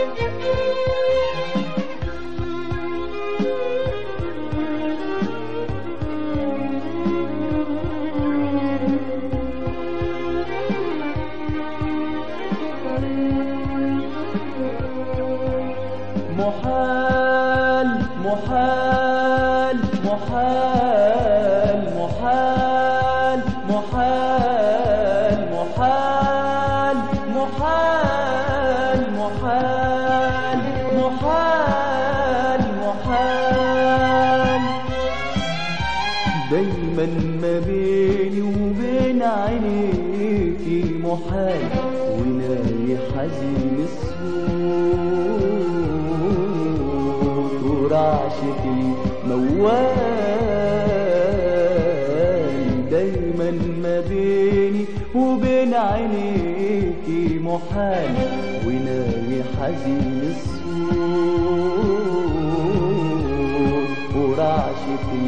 محال محال محال محال محال محال محال محال محال محال دايما ما بيني وبين عينيكي محال وناي حزين الصوت ورعشتي موال دايما ما بيني وبين عينيكي محال وناي حزين الصوت ورعشتي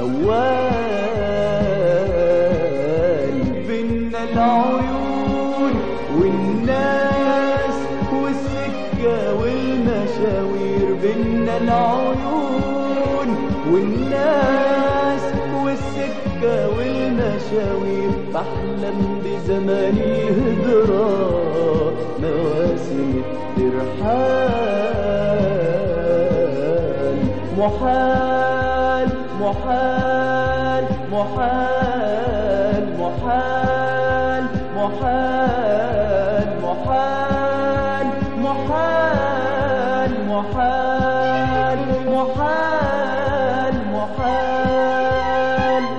موال بينا العيون والناس والسكة والمشاوير بينا العيون والناس والسكة والمشاوير بحلم بزمان الهجرة مواسم الترحال محال محال محال محال محال محال محال محال محال محال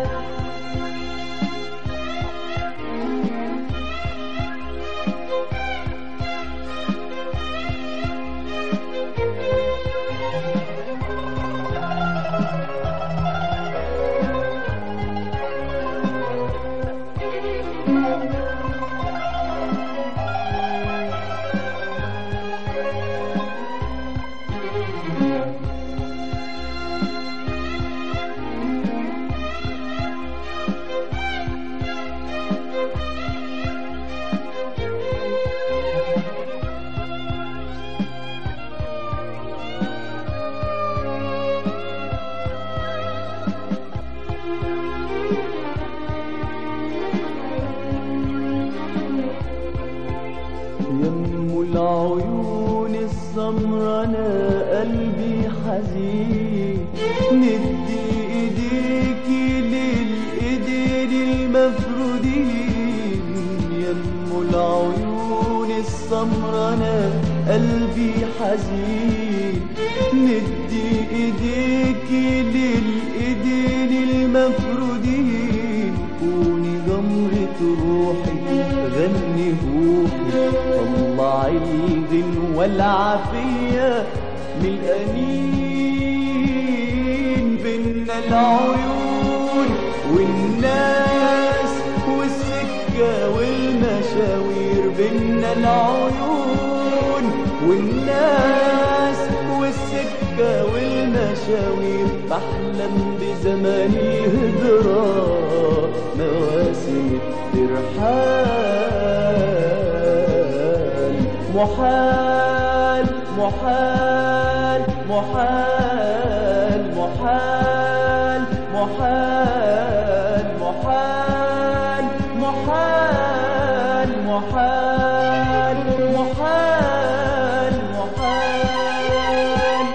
يم العيون السمرا انا قلبي حزين ندي ايديكي للايدين المفرودين يم العيون السمرا انا قلبي حزين ندي ايديكي للايدين المفرودين كوني جمرة روحي غني روحي طلعي الغنوة والعافية من الأنين بينا العيون والناس والسكة والمشاوير بينا العيون والناس والسكة والمشاوير بحلم بزمان الهجرة مواسم الترحال محال محال محال محال محال محال محال محال محال محال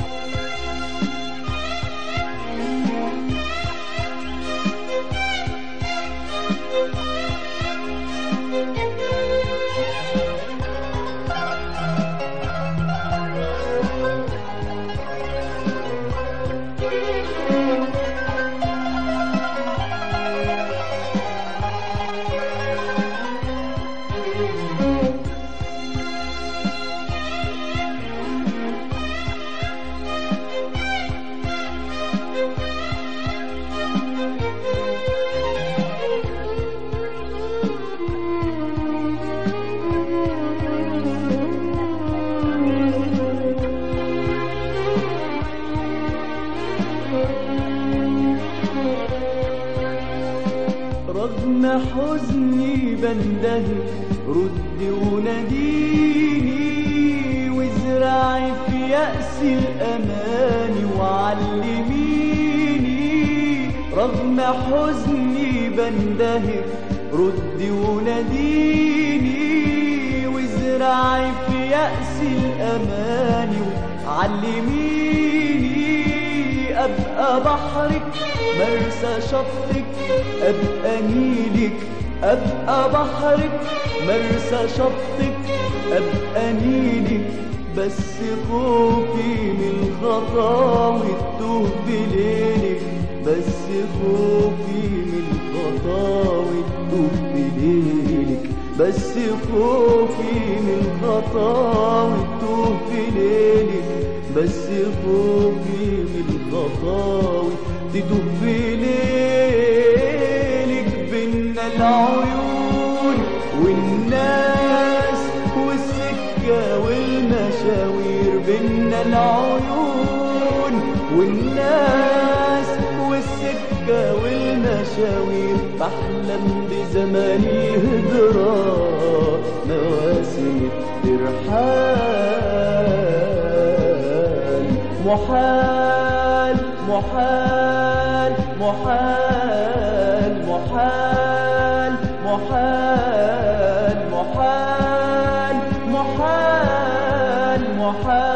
رغم حزني بندهي ردي وناديني يأس الأماني وعلميني رغم حزني بندهر ردي وناديني وازرعي في يأس الأماني وعلميني أبقى بحرك مرسى شطك أبقى نيلك أبقى بحرك مرسى شطك أبقى نيلك بس خوفي من خطاوي تتوه بليلك بس خوفي من خطاوي تتوه بليلك بس خوفي من خطاوي تتوه بليلك بس خوفي من خطاوي تتوه بليلك بينا العيون والناس والسكة والمشاوير بينا العيون والناس والسكة والمشاوير بحلم بزمان الهجرة مواسم الترحال محال محال محال محال محال محال محال محال